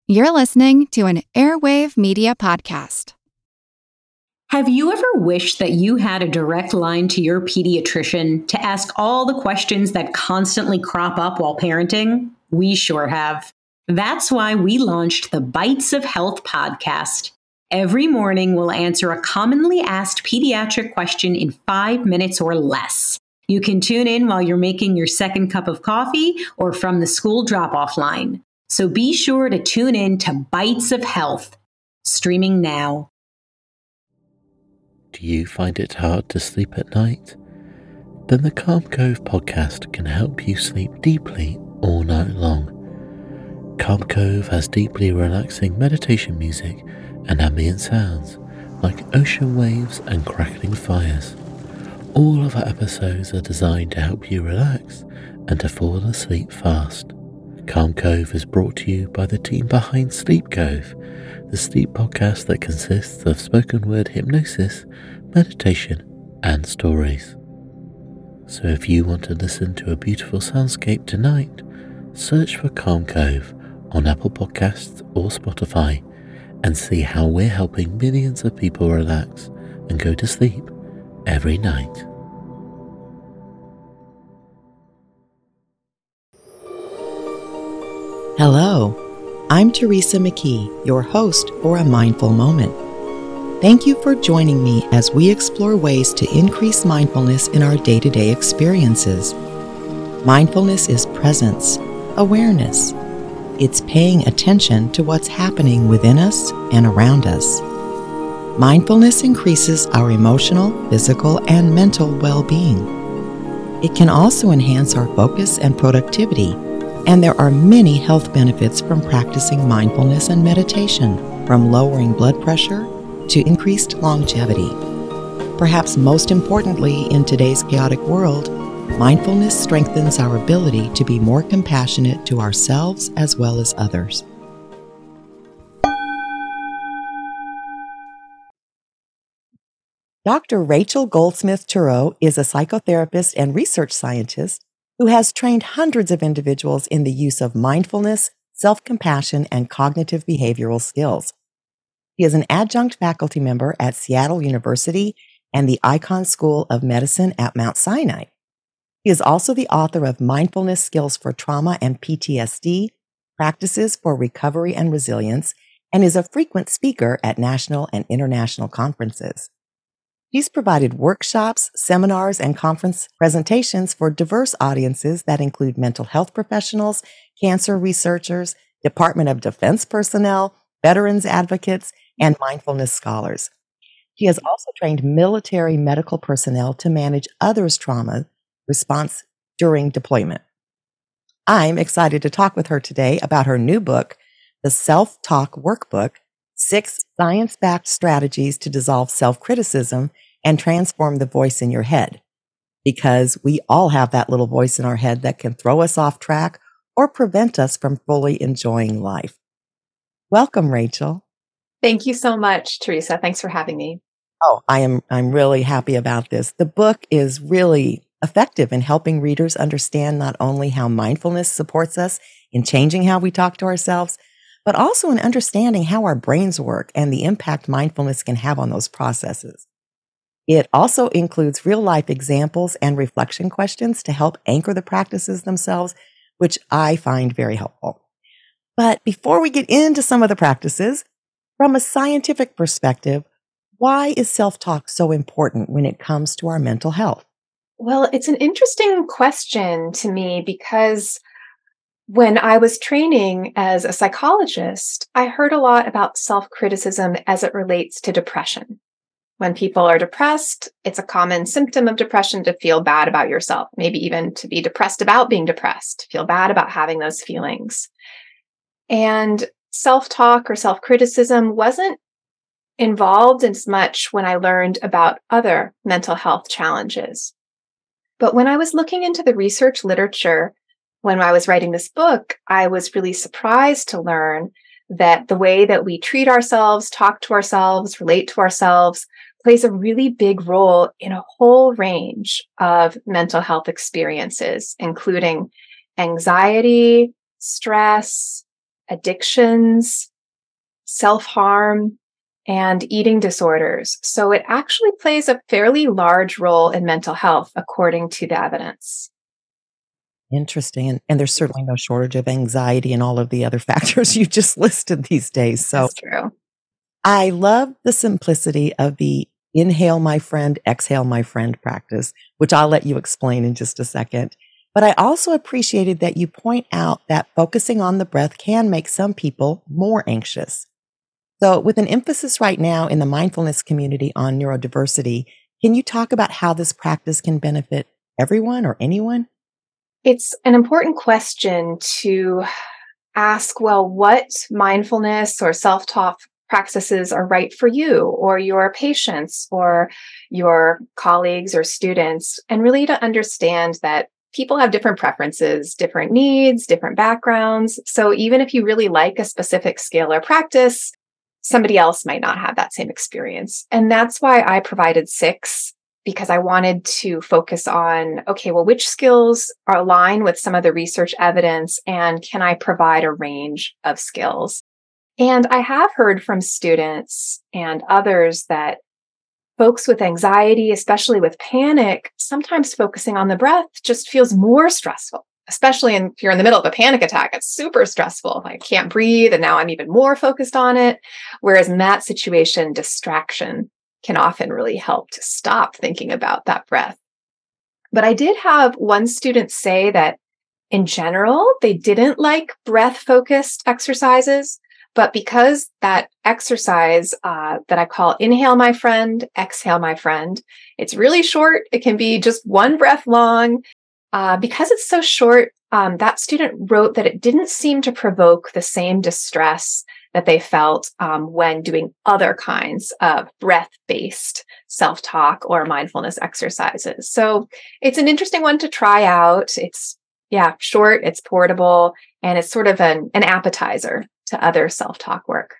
You're listening to an Airwave Media Podcast. Have you ever wished that you had a direct line to your pediatrician to ask all the questions that constantly crop up while parenting? We sure have. That's why we launched the Bites of Health podcast. Every morning, we'll answer a commonly asked pediatric question in 5 minutes or less. You can tune in while you're making your second cup of coffee or from the school drop-off line. So be sure to tune in to Bites of Health, streaming now. Do you find it hard to sleep at night? Then the Calm Cove podcast can help you sleep deeply all night long. Calm Cove has deeply relaxing meditation music and ambient sounds like ocean waves and crackling fires. All of our episodes are designed to help you relax and to fall asleep fast. Calm Cove is brought to you by the team behind Sleep Cove, the sleep podcast that consists of spoken word hypnosis, meditation, and stories. So if you want to listen to a beautiful soundscape tonight, search for Calm Cove on Apple Podcasts or Spotify and see how we're helping millions of people relax and go to sleep every night. Hello, I'm Teresa McKee, your host for A Mindful Moment. Thank you for joining me as we explore ways to increase mindfulness in our day-to-day experiences. Mindfulness is presence, awareness. It's paying attention to what's happening within us and around us. Mindfulness increases our emotional, physical, and mental well-being. It can also enhance our focus and productivity, and there are many health benefits from practicing mindfulness and meditation, from lowering blood pressure to increased longevity. Perhaps most importantly in today's chaotic world, mindfulness strengthens our ability to be more compassionate to ourselves as well as others. Dr. Rachel Goldsmith-Turow is a psychotherapist and research scientist who has trained hundreds of individuals in the use of mindfulness, self-compassion, and cognitive behavioral skills. He is an adjunct faculty member at Seattle University and the Icahn School of Medicine at Mount Sinai. He is also the author of Mindfulness Skills for Trauma and PTSD, Practices for Recovery and Resilience, and is a frequent speaker at national and international conferences. He's provided workshops, seminars, and conference presentations for diverse audiences that include mental health professionals, cancer researchers, Department of Defense personnel, veterans advocates, and mindfulness scholars. He has also trained military medical personnel to manage others' trauma response during deployment. I'm excited to talk with her today about her new book, The Self-Talk Workbook, 6 Science-Backed Strategies to Dissolve Self-Criticism and Transform the Voice in Your Head. Because we all have that little voice in our head that can throw us off track or prevent us from fully enjoying life. Welcome, Rachel. Thank you so much, Teresa. Thanks for having me. Oh, I'm really happy about this. The book is really effective in helping readers understand not only how mindfulness supports us in changing how we talk to ourselves, but also in understanding how our brains work and the impact mindfulness can have on those processes. It also includes real-life examples and reflection questions to help anchor the practices themselves, which I find very helpful. But before we get into some of the practices, from a scientific perspective, why is self-talk so important when it comes to our mental health? Well, it's an interesting question to me because when I was training as a psychologist, I heard a lot about self-criticism as it relates to depression. When people are depressed, it's a common symptom of depression to feel bad about yourself, maybe even to be depressed about being depressed, feel bad about having those feelings. And self-talk or self-criticism wasn't involved as much when I learned about other mental health challenges. But when I was looking into the research literature, when I was writing this book, I was really surprised to learn that the way that we treat ourselves, talk to ourselves, relate to ourselves plays a really big role in a whole range of mental health experiences, including anxiety, stress, addictions, self-harm, and eating disorders. So it actually plays a fairly large role in mental health, according to the evidence. Interesting. And there's certainly no shortage of anxiety and all of the other factors you just listed these days. So That's true. I love the simplicity of the inhale, my friend, exhale, my friend practice, which I'll let you explain in just a second. But I also appreciated that you point out that focusing on the breath can make some people more anxious. So with an emphasis right now in the mindfulness community on neurodiversity, can you talk about how this practice can benefit everyone or anyone? It's an important question to ask, well, what mindfulness or self-talk practices are right for you or your patients or your colleagues or students, and really to understand that people have different preferences, different needs, different backgrounds. So even if you really like a specific skill or practice, somebody else might not have that same experience. And that's why I provided 6, because I wanted to focus on, okay, well, which skills are aligned with some of the research evidence, and can I provide a range of skills? And I have heard from students and others that folks with anxiety, especially with panic, sometimes focusing on the breath just feels more stressful, especially if you're in the middle of a panic attack. It's super stressful. I can't breathe, and now I'm even more focused on it. Whereas in that situation, distraction can often really help to stop thinking about that breath. But I did have one student say that in general, they didn't like breath-focused exercises. But because that exercise that I call inhale, my friend, exhale, my friend, it's really short. It can be just one breath long. Because it's so short, that student wrote that it didn't seem to provoke the same distress that they felt when doing other kinds of breath-based self-talk or mindfulness exercises. So it's an interesting one to try out. It's short, it's portable, and it's sort of an appetizer to other self-talk work.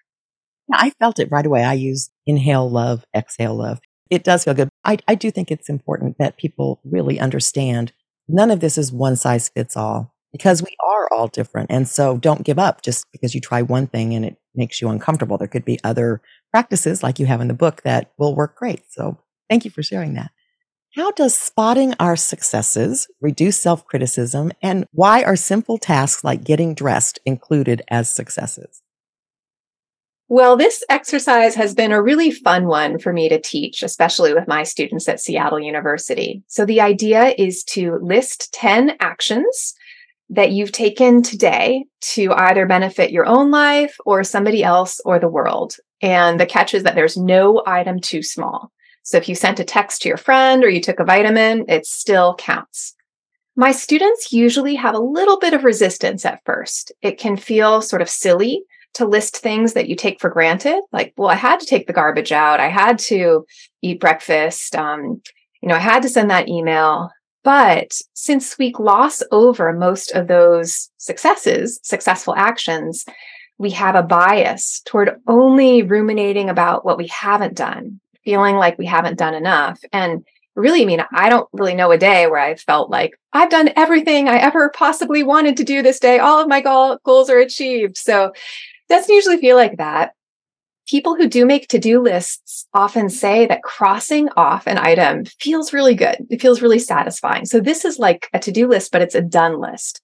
I felt it right away. I use inhale, love, exhale, love. It does feel good. I do think it's important that people really understand none of this is one size fits all, because we are all different. And so don't give up just because you try one thing and it makes you uncomfortable. There could be other practices like you have in the book that will work great. So thank you for sharing that. How does spotting our successes reduce self-criticism, and why are simple tasks like getting dressed included as successes? Well, this exercise has been a really fun one for me to teach, especially with my students at Seattle University. So the idea is to list 10 actions that you've taken today to either benefit your own life or somebody else or the world. And the catch is that there's no item too small. So if you sent a text to your friend or you took a vitamin, it still counts. My students usually have a little bit of resistance at first. It can feel sort of silly to list things that you take for granted. Like, well, I had to take the garbage out. I had to eat breakfast. I had to send that email. But since we gloss over most of those successful actions, we have a bias toward only ruminating about what we haven't done, feeling like we haven't done enough. And really, I don't really know a day where I felt like I've done everything I ever possibly wanted to do this day. All of my goals are achieved. So it doesn't usually feel like that. People who do make to-do lists often say that crossing off an item feels really good. It feels really satisfying. So this is like a to-do list, but it's a done list.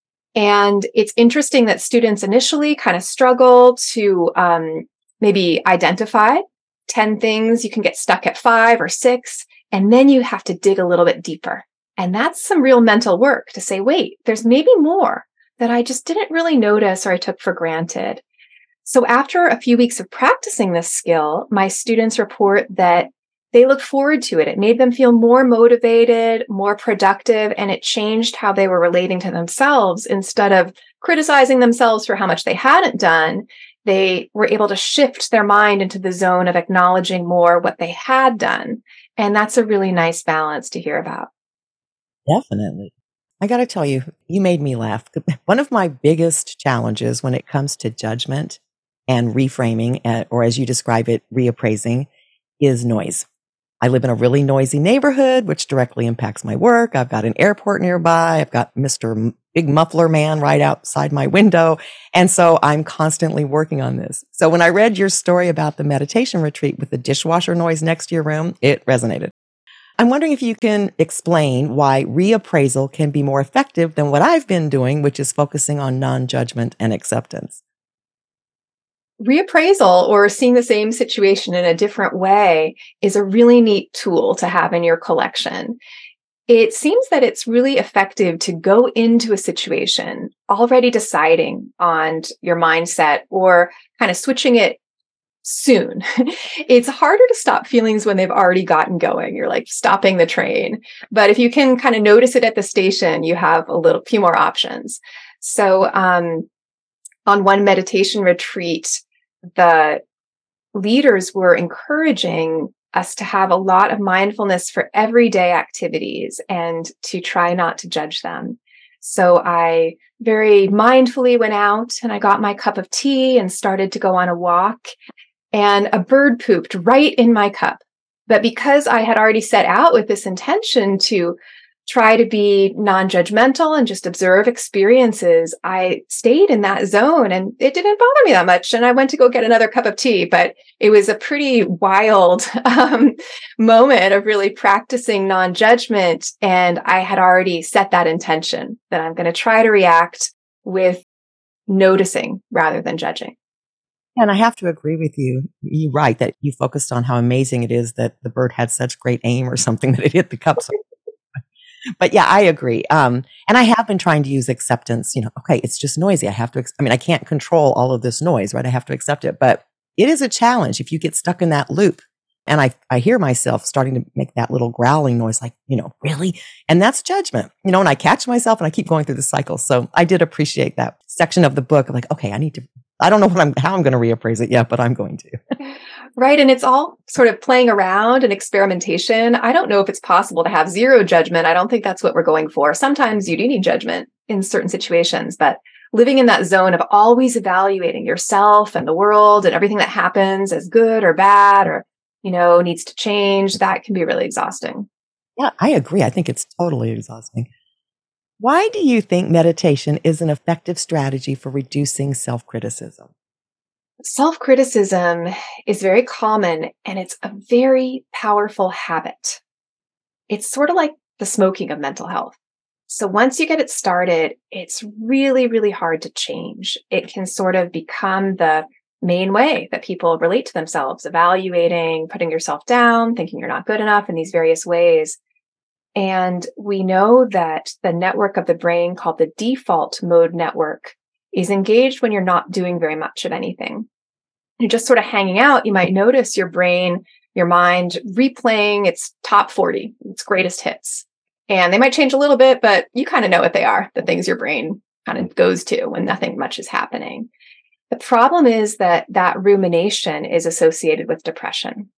And it's interesting that students initially kind of struggle to maybe identify 10 things. You can get stuck at 5 or 6, and then you have to dig a little bit deeper. And that's some real mental work to say, wait, there's maybe more that I just didn't really notice or I took for granted. So after a few weeks of practicing this skill, my students report that they look forward to it. It made them feel more motivated, more productive, and it changed how they were relating to themselves. Instead of criticizing themselves for how much they hadn't done, they were able to shift their mind into the zone of acknowledging more what they had done. And that's a really nice balance to hear about. Definitely. I got to tell you, you made me laugh. One of my biggest challenges when it comes to judgment and reframing, or as you describe it, reappraising, is noise. I live in a really noisy neighborhood, which directly impacts my work. I've got an airport nearby. I've got Mr. big muffler man right outside my window. And so I'm constantly working on this. So when I read your story about the meditation retreat with the dishwasher noise next to your room, it resonated. I'm wondering if you can explain why reappraisal can be more effective than what I've been doing, which is focusing on non-judgment and acceptance. Reappraisal, or seeing the same situation in a different way, is a really neat tool to have in your collection. It seems that it's really effective to go into a situation already deciding on your mindset or kind of switching it soon. It's harder to stop feelings when they've already gotten going. You're like stopping the train. But if you can kind of notice it at the station, you have few more options. So on one meditation retreat, the leaders were encouraging us to have a lot of mindfulness for everyday activities and to try not to judge them. So I very mindfully went out and I got my cup of tea and started to go on a walk, and a bird pooped right in my cup. But because I had already set out with this intention to try to be non-judgmental and just observe experiences, I stayed in that zone and it didn't bother me that much. And I went to go get another cup of tea, but it was a pretty wild moment of really practicing non-judgment. And I had already set that intention that I'm going to try to react with noticing rather than judging. And I have to agree with you. You're right that you focused on how amazing it is that the bird had such great aim or something that it hit the cup. But yeah, I agree. And I have been trying to use acceptance. Okay, it's just noisy. I can't control all of this noise, right? I have to accept it. But it is a challenge if you get stuck in that loop. And I hear myself starting to make that little growling noise, like, really? And that's judgment, and I catch myself and I keep going through the cycle. So I did appreciate that section of the book. I'm like, okay, I don't know how I'm going to reappraise it yet, but I'm going to. Right. And it's all sort of playing around and experimentation. I don't know if it's possible to have zero judgment. I don't think that's what we're going for. Sometimes you do need judgment in certain situations, but living in that zone of always evaluating yourself and the world and everything that happens as good or bad or, needs to change, that can be really exhausting. Yeah, I agree. I think it's totally exhausting. Why do you think meditation is an effective strategy for reducing self-criticism? Self-criticism is very common and it's a very powerful habit. It's sort of like the smoking of mental health. So once you get it started, it's really, really hard to change. It can sort of become the main way that people relate to themselves, evaluating, putting yourself down, thinking you're not good enough in these various ways. And we know that the network of the brain called the default mode network is engaged when you're not doing very much of anything. You're just sort of hanging out. You might notice your brain, your mind replaying its top 40, its greatest hits. And they might change a little bit, but you kind of know what they are, the things your brain kind of goes to when nothing much is happening. The problem is that rumination is associated with depression.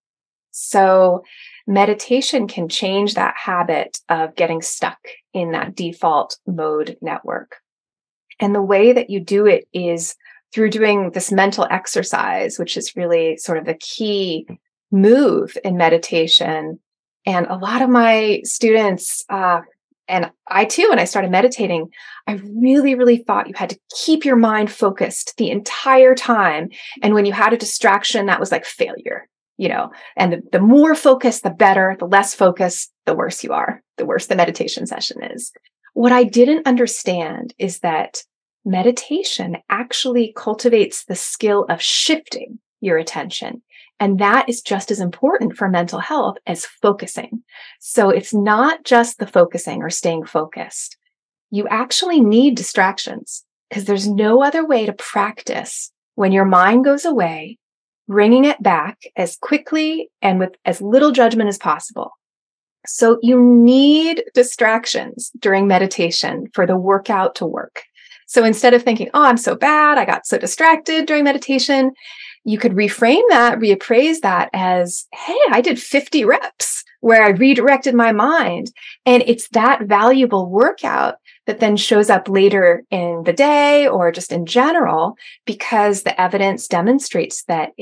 So meditation can change that habit of getting stuck in that default mode network. And the way that you do it is through doing this mental exercise, which is really sort of the key move in meditation. And a lot of my students, and I too, when I started meditating, I really, really thought you had to keep your mind focused the entire time. And when you had a distraction, that was like failure, and the more focus, the better. The less focus, the worse you are, the worse the meditation session is. What I didn't understand is that meditation actually cultivates the skill of shifting your attention. And that is just as important for mental health as focusing. So it's not just the focusing or staying focused. You actually need distractions because there's no other way to practice when your mind goes away, bringing it back as quickly and with as little judgment as possible. So you need distractions during meditation for the workout to work. So instead of thinking, oh, I'm so bad, I got so distracted during meditation, you could reframe that, reappraise that as, hey, I did 50 reps where I redirected my mind. And it's that valuable workout that then shows up later in the day or just in general, because the evidence demonstrates that it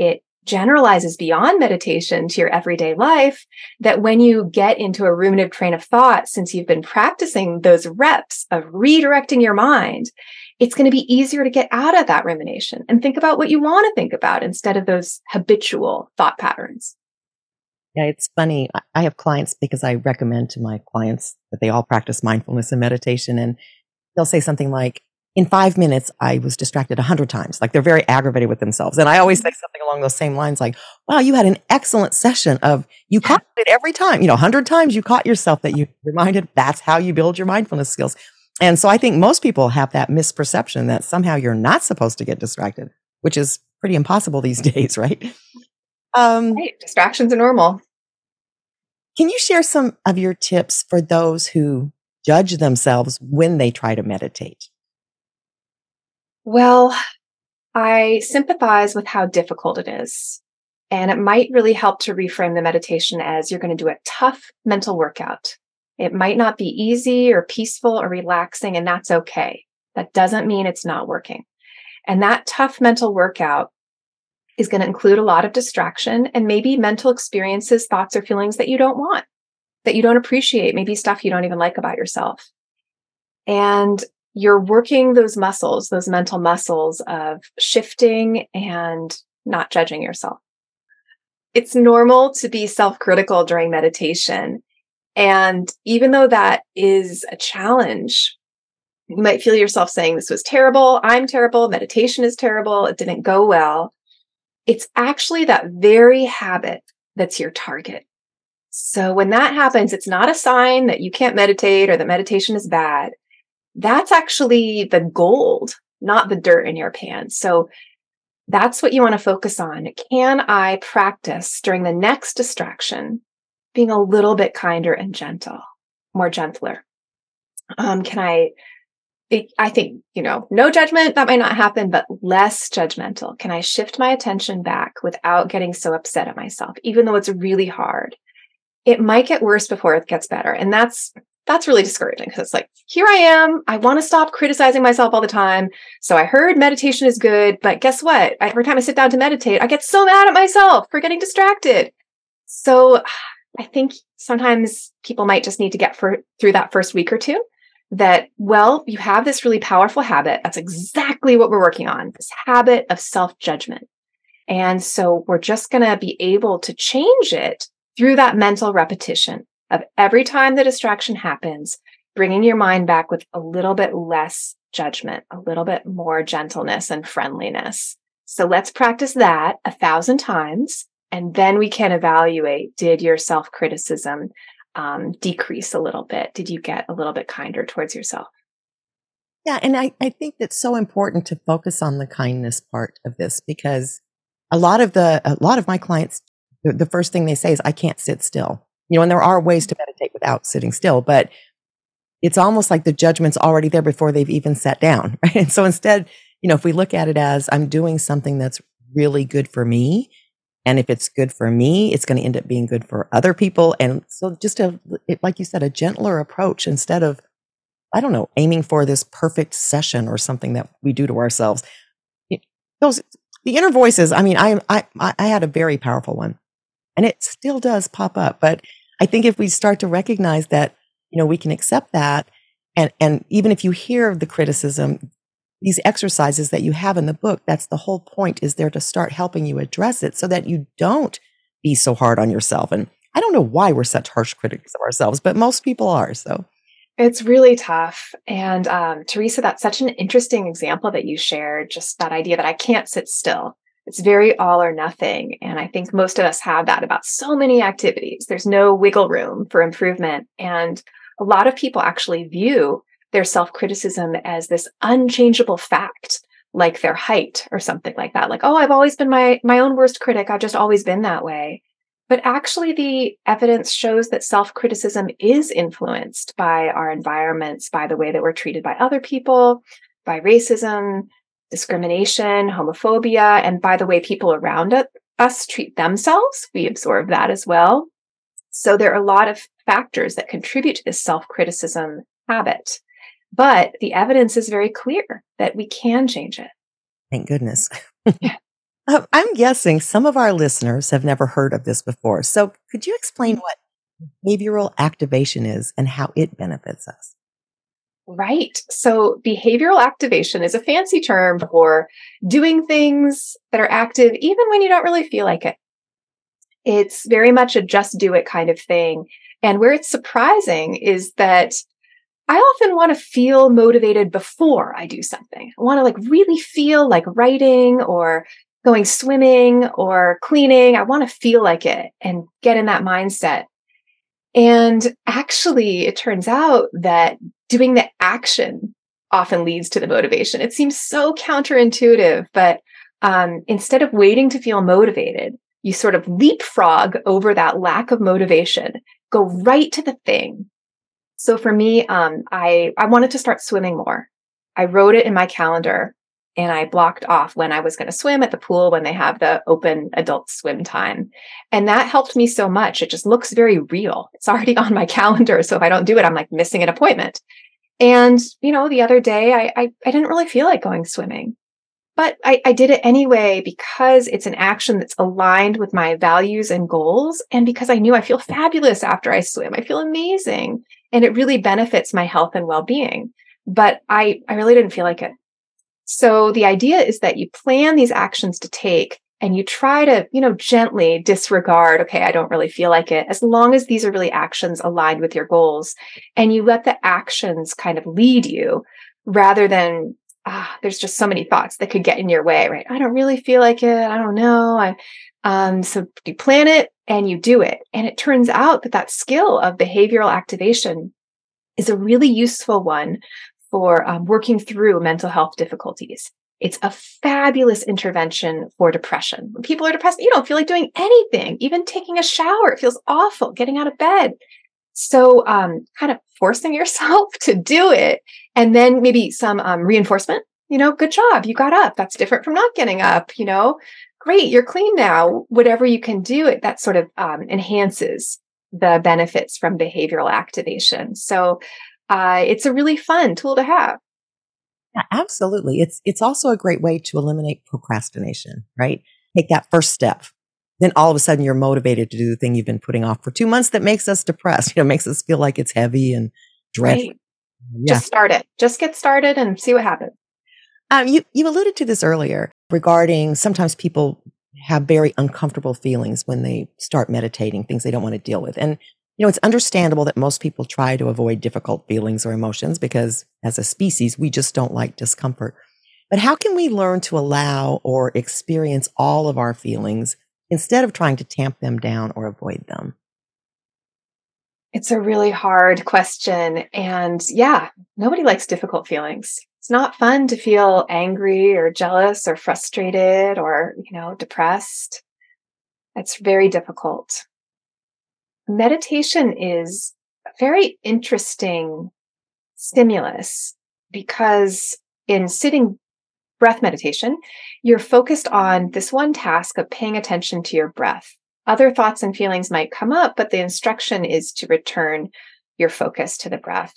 generalizes beyond meditation to your everyday life, that when you get into a ruminative train of thought, since you've been practicing those reps of redirecting your mind, it's going to be easier to get out of that rumination and think about what you want to think about instead of those habitual thought patterns. Yeah, it's funny. I have clients, because I recommend to my clients that they all practice mindfulness and meditation, and they'll say something like, in 5 minutes, I was distracted 100 times. Like, they're very aggravated with themselves. And I always say something along those same lines, like, wow, you had an excellent session of, you caught it every time, 100 times you caught yourself that you reminded. That's how you build your mindfulness skills. And so I think most people have that misperception that somehow you're not supposed to get distracted, which is pretty impossible these days, right? Right. Distractions are normal. Can you share some of your tips for those who judge themselves when they try to meditate? Well, I sympathize with how difficult it is. And it might really help to reframe the meditation as you're going to do a tough mental workout. It might not be easy or peaceful or relaxing, and that's okay. That doesn't mean it's not working. And that tough mental workout is going to include a lot of distraction and maybe mental experiences, thoughts, or feelings that you don't want, that you don't appreciate, maybe stuff you don't even like about yourself. And you're working those muscles, those mental muscles of shifting and not judging yourself. It's normal to be self-critical during meditation. And even though that is a challenge, you might feel yourself saying, this was terrible, I'm terrible, meditation is terrible, it didn't go well. It's actually that very habit that's your target. So when that happens, it's not a sign that you can't meditate or that meditation is bad. That's actually the gold, not the dirt in your pants. So that's what you want to focus on. Can I practice during the next distraction being a little bit kinder and gentle, more gentler? I think, no judgment, that might not happen, but less judgmental. Can I shift my attention back without getting so upset at myself, even though it's really hard? It might get worse before it gets better. And that's really discouraging, because it's like, here I am. I want to stop criticizing myself all the time. So I heard meditation is good, but guess what? Every time I sit down to meditate, I get so mad at myself for getting distracted. So I think sometimes people might just need to get through that first week or two that, well, you have this really powerful habit. That's exactly what we're working on, this habit of self-judgment. And so we're just going to be able to change it through that mental repetition of every time the distraction happens, bringing your mind back with a little bit less judgment, a little bit more gentleness and friendliness. So let's practice that 1,000 times, and then we can evaluate, did your self-criticism decrease a little bit? Did you get a little bit kinder towards yourself? Yeah, and I think that's so important to focus on the kindness part of this, because a lot of my clients, the first thing they say is, I can't sit still. And there are ways to meditate without sitting still, but it's almost like the judgment's already there before they've even sat down, right? And so instead, if we look at it as, I'm doing something that's really good for me, and if it's good for me, it's going to end up being good for other people. And so just like you said, a gentler approach instead of, aiming for this perfect session or something that we do to ourselves. The inner voices, I had a very powerful one, and it still does pop up. But I think if we start to recognize that, we can accept that. And even if you hear the criticism, these exercises that you have in the book, that's the whole point, is there to start helping you address it so that you don't be so hard on yourself. And I don't know why we're such harsh critics of ourselves, but most people are. So it's really tough. And Teresa, that's such an interesting example that you shared, just that idea that I can't sit still. It's very all or nothing. And I think most of us have that about so many activities. There's no wiggle room for improvement. And a lot of people actually view their self-criticism as this unchangeable fact, like their height or something like that. Like, oh, I've always been my own worst critic. I've just always been that way. But actually, the evidence shows that self-criticism is influenced by our environments, by the way that we're treated by other people, by racism, discrimination, homophobia, and by the way people around us treat themselves. We absorb that as well. So there are a lot of factors that contribute to this self-criticism habit. But the evidence is very clear that we can change it. Thank goodness. Yeah. I'm guessing some of our listeners have never heard of this before. So could you explain what behavioral activation is and how it benefits us? Right. So behavioral activation is a fancy term for doing things that are active even when you don't really feel like it. It's very much a just do it kind of thing. And where it's surprising is that I often want to feel motivated before I do something. I want to really feel like writing or going swimming or cleaning. I want to feel like it and get in that mindset. And actually, it turns out that doing the action often leads to the motivation. It seems so counterintuitive, but instead of waiting to feel motivated, you sort of leapfrog over that lack of motivation, go right to the thing. So for me, I wanted to start swimming more. I wrote it in my calendar and I blocked off when I was going to swim at the pool when they have the open adult swim time. And that helped me so much. It just looks very real. It's already on my calendar. So if I don't do it, I'm like missing an appointment. And, the other day I didn't really feel like going swimming, but I did it anyway because it's an action that's aligned with my values and goals. And because I knew I feel fabulous after I swim, I feel amazing. And it really benefits my health and well-being. But I really didn't feel like it. So the idea is that you plan these actions to take and you try to, gently disregard, okay, I don't really feel like it, as long as these are really actions aligned with your goals. And you let the actions kind of lead you rather than, there's just so many thoughts that could get in your way, right? I don't really feel like it. I don't know. So you plan it and you do it. And it turns out that skill of behavioral activation is a really useful one for working through mental health difficulties. It's a fabulous intervention for depression. When people are depressed, you don't feel like doing anything, even taking a shower. It feels awful getting out of bed. So kind of forcing yourself to do it and then maybe some reinforcement, good job, you got up. That's different from not getting up, great, you're clean now. Whatever you can do, it that sort of enhances the benefits from behavioral activation. So it's a really fun tool to have. Yeah, absolutely. It's also a great way to eliminate procrastination, right? Take that first step. Then all of a sudden you're motivated to do the thing you've been putting off for 2 months that makes us depressed, makes us feel like it's heavy and dreadful. Right. Yeah. Just start it. Just get started and see what happens. You alluded to this earlier regarding sometimes people have very uncomfortable feelings when they start meditating, things they don't want to deal with. And, it's understandable that most people try to avoid difficult feelings or emotions because as a species, we just don't like discomfort. But how can we learn to allow or experience all of our feelings instead of trying to tamp them down or avoid them? It's a really hard question. And yeah, nobody likes difficult feelings. It's not fun to feel angry or jealous or frustrated or, depressed. It's very difficult. Meditation is a very interesting stimulus because in sitting breath meditation, you're focused on this one task of paying attention to your breath. Other thoughts and feelings might come up, but the instruction is to return your focus to the breath.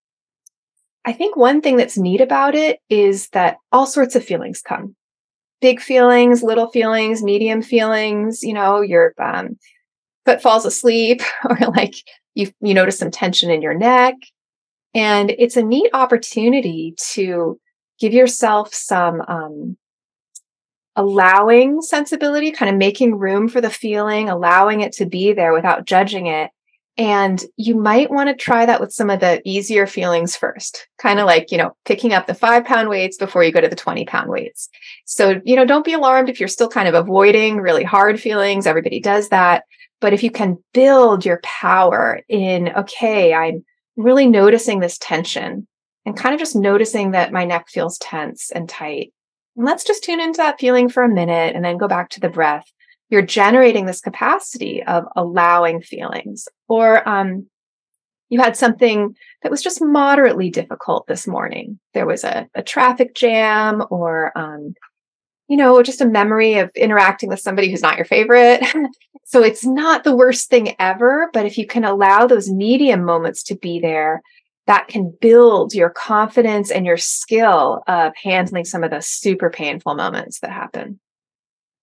I think one thing that's neat about it is that all sorts of feelings come. Big feelings, little feelings, medium feelings, your foot falls asleep or you notice some tension in your neck. And it's a neat opportunity to give yourself some allowing sensibility, kind of making room for the feeling, allowing it to be there without judging it. And you might want to try that with some of the easier feelings first, kind of like, picking up the 5-pound weights before you go to the 20-pound weights. So, don't be alarmed if you're still kind of avoiding really hard feelings. Everybody does that. But if you can build your power in, okay, I'm really noticing this tension and kind of just noticing that my neck feels tense and tight. And let's just tune into that feeling for a minute and then go back to the breath. You're generating this capacity of allowing feelings. Or you had something that was just moderately difficult this morning. There was a traffic jam or, just a memory of interacting with somebody who's not your favorite. So it's not the worst thing ever, but if you can allow those medium moments to be there, that can build your confidence and your skill of handling some of the super painful moments that happen.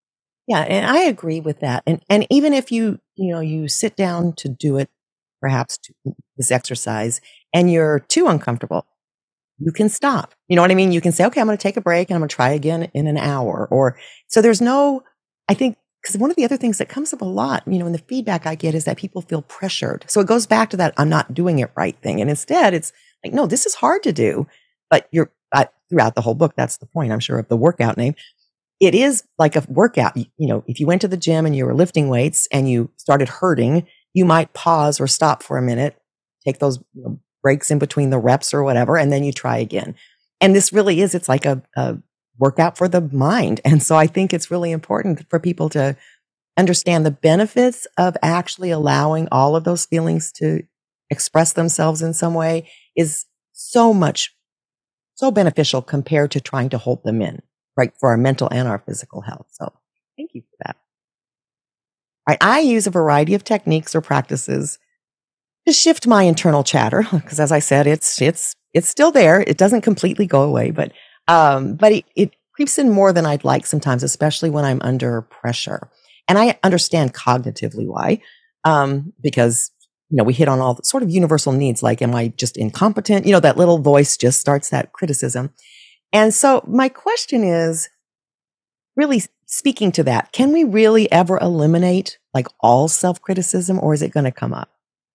Yeah, and I agree with that. And even if you sit down to do it, perhaps this exercise, and you're too uncomfortable, you can stop. You know what I mean? You can say, okay, I'm going to take a break and I'm going to try again in an hour. Or so there's no, I think, because one of the other things that comes up a lot, in the feedback I get is that people feel pressured. So it goes back to that I'm not doing it right thing. And instead it's like, no, this is hard to do, but throughout the whole book, that's the point, I'm sure, of the workout name. It is like a workout. If you went to the gym and you were lifting weights and you started hurting, you might pause or stop for a minute, take those breaks in between the reps or whatever, and then you try again. And this really is, it's like a workout for the mind. And so I think it's really important for people to understand the benefits of actually allowing all of those feelings to express themselves in some way is so beneficial compared to trying to hold them in, right? For our mental and our physical health. So thank you for that. All right. I use a variety of techniques or practices to shift my internal chatter. Because as I said, it's still there. It doesn't completely go away, but it creeps in more than I'd like sometimes, especially when I'm under pressure. And I understand cognitively why, because, we hit on all the sort of universal needs, like, am I just incompetent? That little voice just starts that criticism. And so my question is really speaking to that. Can we really ever eliminate like all self-criticism, or is it going to come up?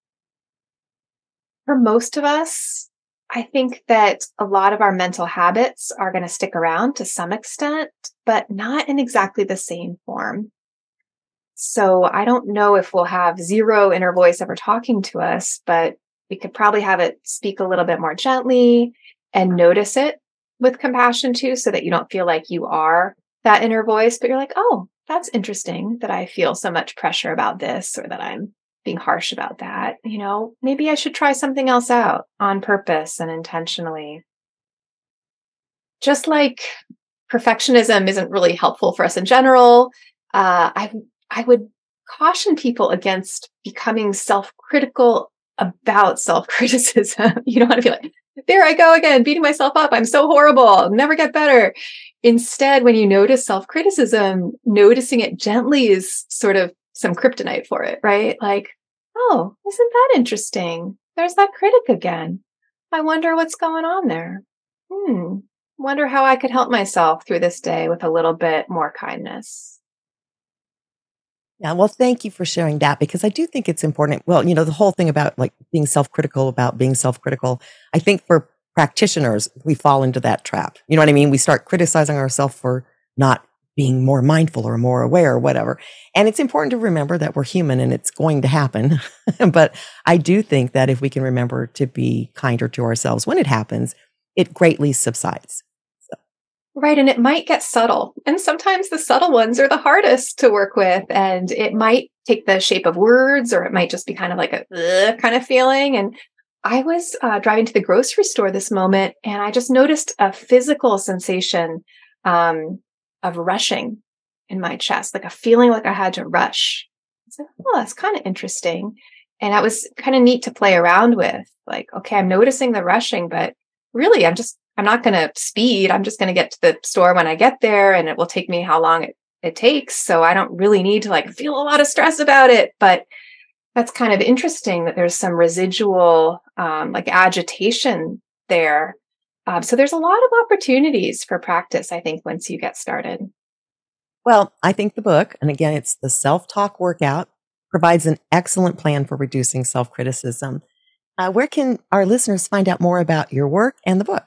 For most of us, I think that a lot of our mental habits are going to stick around to some extent, but not in exactly the same form. So I don't know if we'll have zero inner voice ever talking to us, but we could probably have it speak a little bit more gently and notice it with compassion too, so that you don't feel like you are that inner voice, but you're like, oh, that's interesting that I feel so much pressure about this, or that I'm being harsh about that. Maybe I should try something else out on purpose and intentionally. Just like perfectionism isn't really helpful for us in general, I would caution people against becoming self-critical about self-criticism. You don't want to be like, there I go again, beating myself up. I'm so horrible. I'll never get better. Instead, when you notice self-criticism, noticing it gently is sort of some kryptonite for it, right? Like, oh, isn't that interesting? There's that critic again. I wonder what's going on there. Wonder how I could help myself through this day with a little bit more kindness. Yeah, well, thank you for sharing that, because I do think it's important. Well, the whole thing about like being self-critical, I think for practitioners, we fall into that trap. You know what I mean? We start criticizing ourselves for not being more mindful or more aware or whatever. And it's important to remember that we're human and it's going to happen. But I do think that if we can remember to be kinder to ourselves when it happens, it greatly subsides. Right. And it might get subtle. And sometimes the subtle ones are the hardest to work with. And it might take the shape of words, or it might just be kind of like a kind of feeling. And I was driving to the grocery store this moment, and I just noticed a physical sensation of rushing in my chest, like a feeling like I had to rush. I was like, oh, that's kind of interesting. And that was kind of neat to play around with. Like, okay, I'm noticing the rushing, but really, I'm not going to speed. I'm just going to get to the store when I get there, and it will take me how long it takes. So I don't really need to like feel a lot of stress about it. But that's kind of interesting that there's some residual like agitation there. So there's a lot of opportunities for practice, I think, once you get started. Well, I think the book, and again, it's the Self-Talk Workout, provides an excellent plan for reducing self-criticism. Where can our listeners find out more about your work and the book?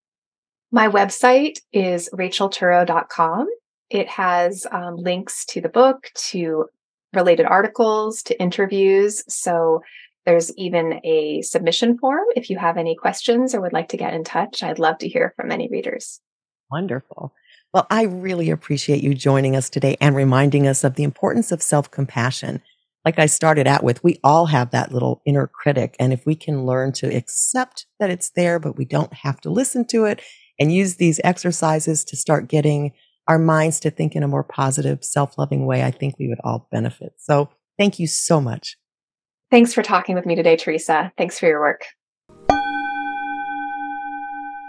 My website is rachelturrow.com. It has links to the book, to related articles, to interviews. So there's even a submission form if you have any questions or would like to get in touch. I'd love to hear from any readers. Wonderful. Well, I really appreciate you joining us today and reminding us of the importance of self-compassion. Like I started out with, we all have that little inner critic. And if we can learn to accept that it's there, but we don't have to listen to it, and use these exercises to start getting our minds to think in a more positive, self-loving way, I think we would all benefit. So thank you so much. Thanks for talking with me today, Teresa. Thanks for your work.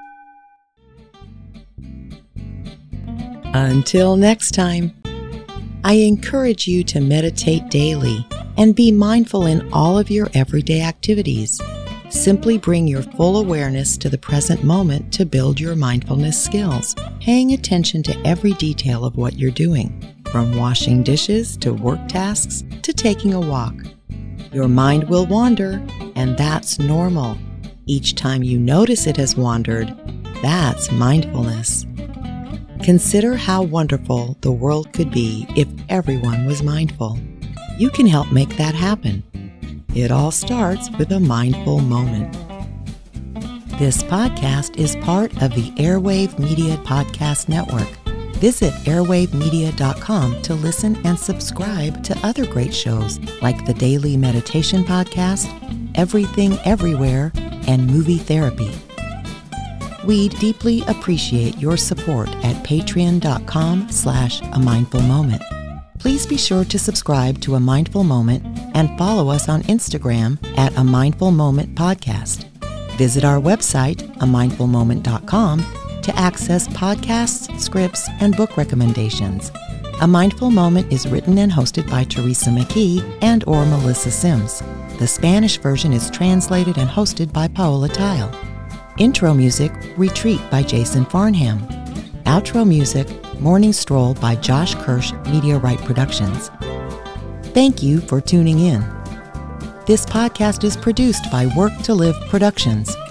Until next time. I encourage you to meditate daily and be mindful in all of your everyday activities. Simply bring your full awareness to the present moment to build your mindfulness skills, paying attention to every detail of what you're doing, from washing dishes to work tasks to taking a walk. Your mind will wander, and that's normal. Each time you notice it has wandered, that's mindfulness. Consider how wonderful the world could be if everyone was mindful. You can help make that happen. It all starts with a mindful moment. This podcast is part of the Airwave Media Podcast Network. Visit airwavemedia.com to listen and subscribe to other great shows like the Daily Meditation Podcast, Everything Everywhere, and Movie Therapy. We'd deeply appreciate your support at patreon.com/amindfulmoment. Please be sure to subscribe to A Mindful Moment and follow us on Instagram at A Mindful Moment Podcast. Visit our website, amindfulmoment.com, to access podcasts, scripts, and book recommendations. A Mindful Moment is written and hosted by Teresa McKee and/or Melissa Sims. The Spanish version is translated and hosted by Paola Tile. Intro music, Retreat by Jason Farnham. Outro music, Morning Stroll by Josh Kirsch, Media Right Productions. Thank you for tuning in. This podcast is produced by Work to Live Productions.